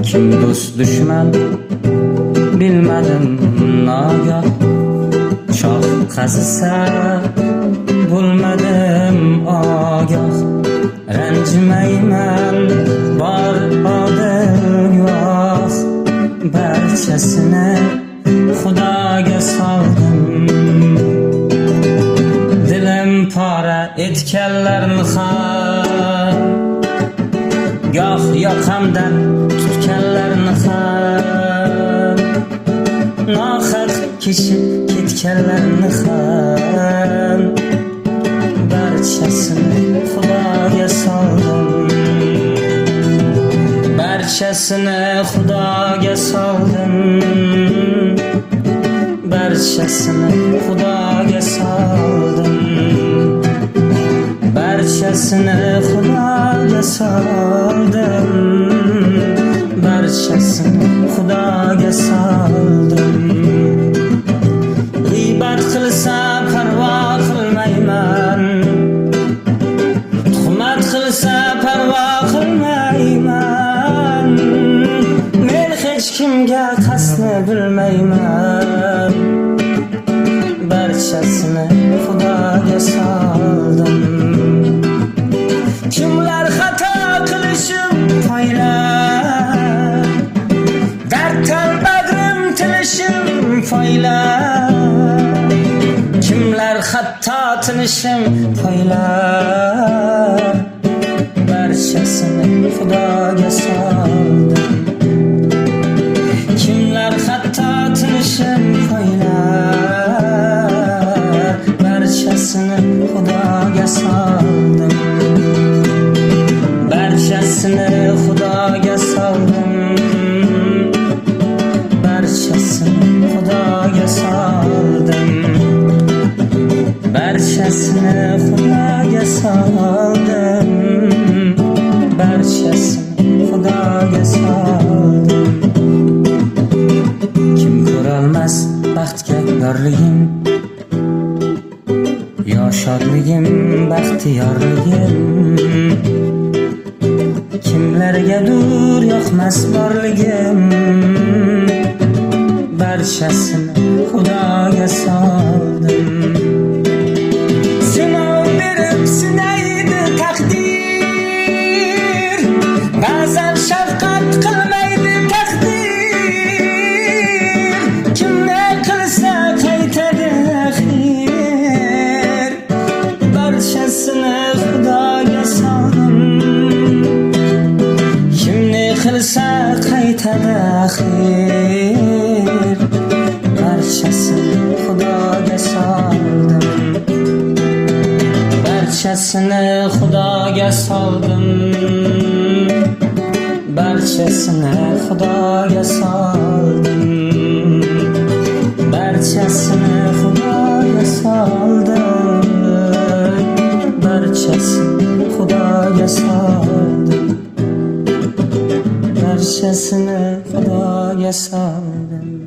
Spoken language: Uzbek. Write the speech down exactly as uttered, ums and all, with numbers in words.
kim do'st dushman bilmadim nogoh. Shoh qazisa bo'lmadim ogoh. Ranjimayman bor odim yo'q. Barchasini Xudoga soldim. Dilim pora etganlarni ham, goh yoqamdan tutganlarni ham, nohaq keshib ketganlarni ham, barchasini Xudoga soldim. Barchasini Xudoga soldim. Barchasini Xudoga soldim. Barchasini Xudoga soldim. Barchasini Xudoga soldim. G'iybat qilsa parvo qilmayman. Tuhmat qilsa parvo qilmayman. Men hech kimga qasdni bilmayman. Barchasini Xudoga soldim. Kimlar xato qilishim foyda, darddan bag'rim tilishim foyda. Kimlar xato tilishim foyda, barchasini Xudoga soldim. Kimlar xato tilishim foyda, barchasini Xudoga soldim. Barchasini Xudoga soldim. Barchasini Xudoga soldim. Barchasini Xudoga soldim. Barchasini Xudoga soldim. Kim ko'rolmas baxtga yorligim, yo shodligim, baxtiyorligim. Kimlargadur yoqmas borligim. Barchasini Xudoga soldim. Sinov berib sinaydi taqdir, ba'zan shafqat qilmaydi taqdir. Kimni qilsa qaytadi axir. Barchasini Xudoga soldim. Kimni qilsa qaytadi axir. Barchasini Xudoga soldim. Barchasini Xudoga soldim. Barchasini Xudoga soldim. Barchasini Xudoga soldim. Barchasini Xudoga soldim. Barchasini Xudoga soldim.